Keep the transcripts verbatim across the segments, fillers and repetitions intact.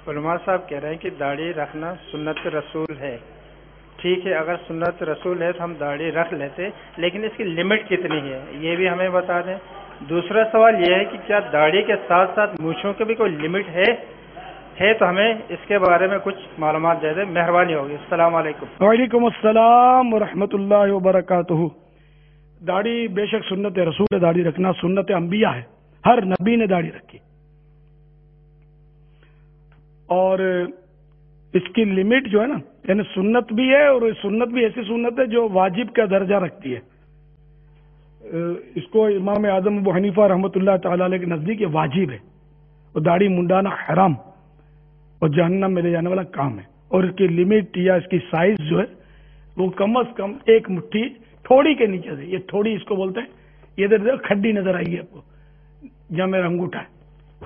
علماء صاحب کہہ رہے ہیں کہ داڑھی رکھنا سنت رسول ہے. ٹھیک ہے، اگر سنت رسول ہے تو ہم داڑھی رکھ لیتے، لیکن اس کی لمٹ کتنی ہے یہ بھی ہمیں بتا دیں. دوسرا سوال یہ ہے کہ کیا داڑھی کے ساتھ ساتھ مونچھوں کی بھی کوئی لمٹ ہے ہے تو ہمیں اس کے بارے میں کچھ معلومات دے دیں، مہربانی ہوگی. السلام علیکم. وعلیکم السلام ورحمۃ اللہ وبرکاتہ. داڑھی بے شک سنت رسول ہے، داڑھی رکھنا سنت انبیاء ہے، ہر نبی نے داڑھی رکھی. اور اس کی لمٹ جو ہے نا، یعنی سنت بھی ہے، اور سنت بھی ایسی سنت ہے جو واجب کا درجہ رکھتی ہے. اس کو امام اعظم ابو حنیفہ رحمۃ اللہ تعالی علیہ کے نزدیک یہ واجب ہے، اور داڑھی منڈانا حرام اور جہنم میں لے جانے والا کام ہے. اور اس کی لمٹ یا اس کی سائز جو ہے وہ کم از کم ایک مٹھی تھوڑی کے نیچے سے، یہ تھوڑی اس کو بولتے ہیں. یہ ادھر کھڈی نظر آئی ہے آپ کو جہاں میرا انگوٹھا ہے،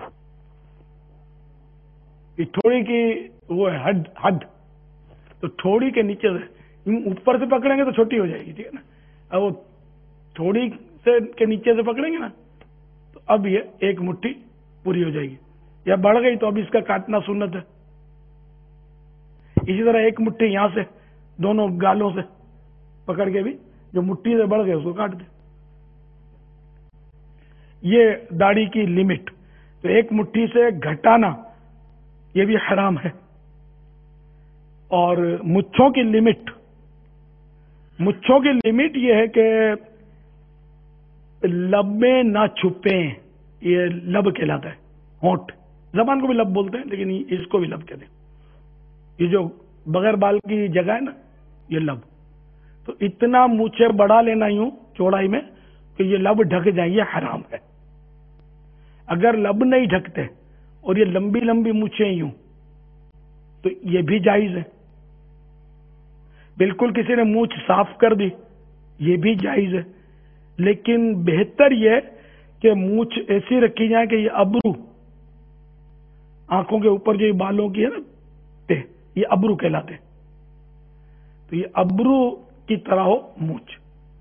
یہ تھوڑی کی وہ ہے حد حد تو تھوڑی کے نیچے سے اوپر سے پکڑیں گے تو چھوٹی ہو جائے گی، ٹھیک ہے نا. اب وہ تھوڑی سے کے نیچے سے پکڑیں گے نا تو اب یہ ایک مٹھی پوری ہو جائے گی، یا بڑھ گئی تو اب اس کا کاٹنا سنت ہے. اسی طرح ایک مٹھی یہاں سے دونوں گالوں سے پکڑ کے بھی جو مٹھی سے بڑھ گئے اس کو کاٹ دیں. یہ داڑھی کی لمٹ. تو ایک مٹھی سے گھٹانا یہ بھی حرام ہے. اور مچھوں کی لمٹ مچھوں کی لمٹ یہ ہے کہ لب میں نہ چھپیں. یہ لب کہلاتا ہے، ہونٹ. زبان کو بھی لب بولتے ہیں لیکن اس کو بھی لب کہتے ہیں. یہ جو بغیر بال کی جگہ ہے نا، یہ لب. تو اتنا مونچھیں بڑھا لینا یوں چوڑائی میں کہ یہ لب ڈھک جائیں، یہ حرام ہے. اگر لب نہیں ڈھکتے اور یہ لمبی لمبی مونچھیں یوں تو یہ بھی جائز ہے. بالکل کسی نے مونچھ صاف کر دی یہ بھی جائز ہے. لیکن بہتر یہ کہ مونچھ ایسی رکھی جائے کہ یہ ابرو، آنکھوں کے اوپر جو بالوں کی ہے نا تے، یہ ابرو کہلاتے. تو یہ ابرو کی طرح ہو مونچھ،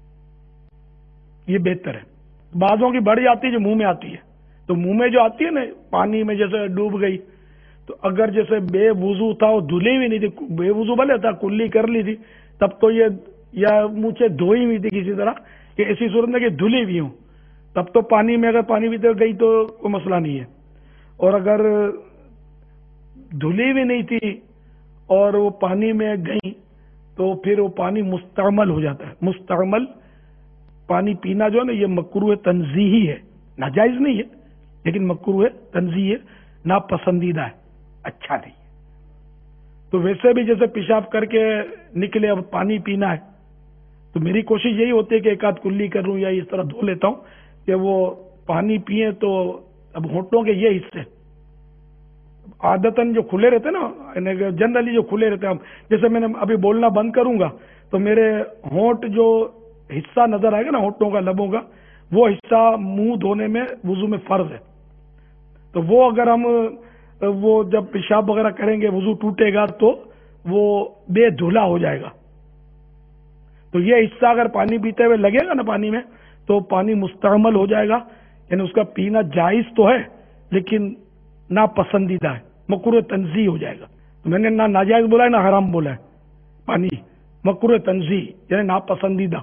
یہ بہتر ہے. بعضوں کی بڑھ جاتی ہے جو منہ میں آتی ہے، تو منہ میں جو آتی ہے نا پانی میں جیسے ڈوب گئی، تو اگر جیسے بے وضو تھا وہ دھلی ہوئی نہیں تھی، بے وضو بھلے تھا کلی کر لی تھی تب تو یہ، یا مونچھیں دھوئی ہوئی تھی کسی طرح، کہ ایسی صورت میں کہ دھلی ہوئی ہوں تب تو پانی میں اگر پانی بھی گئی تو کوئی مسئلہ نہیں ہے. اور اگر دھلی بھی نہیں تھی اور وہ پانی میں گئی تو پھر وہ پانی مستعمل ہو جاتا ہے. مستعمل پانی پینا جو ہے نا یہ مکروہ تنزیہی ہے، ناجائز نہیں ہے لیکن مکروہ تنزیہی ہے، ناپسندیدہ ہے، اچھا نہیں ہے. تو ویسے بھی جیسے پیشاب کر کے نکلے اب پانی پینا ہے تو میری کوشش یہی ہوتی ہے کہ ایک آدھ کلی کر لوں یا اس طرح دھو لیتا ہوں کہ وہ پانی پیئے. تو اب ہونٹوں کے یہ حصے عادتاً جو کھلے رہتے نا، جنرلی جو کھلے رہتے ہیں، جیسے میں نے ابھی بولنا بند کروں گا تو میرے ہونٹ جو حصہ نظر آئے گا نا ہونٹوں کا، لبوں کا، وہ حصہ منہ دھونے میں وضو میں فرض ہے. تو وہ اگر ہم وہ جب پیشاب وغیرہ کریں گے وضو ٹوٹے گا تو وہ بے دھلا ہو جائے گا. تو یہ حصہ اگر پانی پیتے ہوئے لگے گا نا پانی میں تو پانی مستعمل ہو جائے گا، یعنی اس کا پینا جائز تو ہے لیکن ناپسندیدہ ہے، مکروہ تنزیہ ہو جائے گا. تو میں نے نہ ناجائز بولا ہے نہ حرام بولا ہے، پانی مکروہ تنزیہ یعنی ناپسندیدہ.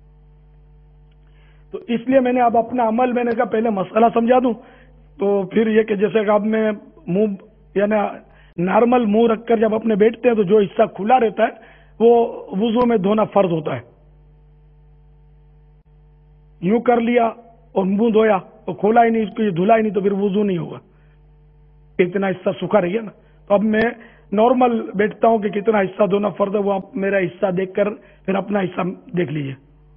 تو اس لیے میں نے اب اپنا عمل، میں نے کہا پہلے مسئلہ سمجھا دوں تو پھر یہ کہ جیسے کہ اب میں منہ یعنی نارمل منہ رکھ کر جب اپنے بیٹھتے ہیں تو جو حصہ کھلا رہتا ہے وہ وضو میں دھونا فرض ہوتا ہے. یوں کر لیا اور منہ دھویا تو کھولا ہی نہیں، اس کو یہ دھلا ہی نہیں تو پھر وضو نہیں ہوگا، اتنا حصہ سوکھا رہ گیا نا. تو اب میں نارمل بیٹھتا ہوں کہ کتنا حصہ دھونا فرض ہے، وہ آپ میرا حصہ دیکھ کر پھر اپنا حصہ دیکھ لیجئے.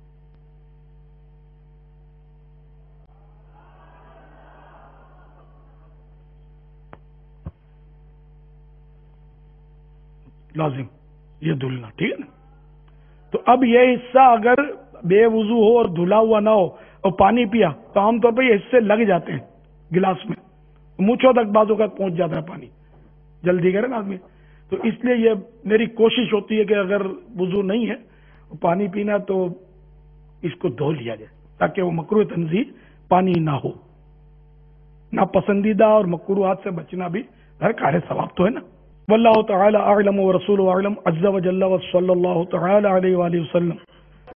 لازم یہ دھلنا، ٹھیک ہے نا. تو اب یہ حصہ اگر بے وضو ہو اور دھلا ہوا نہ ہو اور پانی پیا تو عام طور پہ یہ حصے لگ جاتے ہیں گلاس میں، مونچھوں تک بعضوں کا پہنچ جاتا ہے پانی، جلدی کرے نا آدمی. تو اس لیے یہ میری کوشش ہوتی ہے کہ اگر وضو نہیں ہے پانی پینا تو اس کو دھو لیا جائے تاکہ وہ مکروہ تنزیہ پانی نہ ہو. ناپسندیدہ اور مکروہات سے بچنا بھی کار ثواب تو ہے نا. واللہ تعالی اعلم ورسولہ اعلم عز وجل وصلی اللہ تعالی علیہ وآلہ وسلم.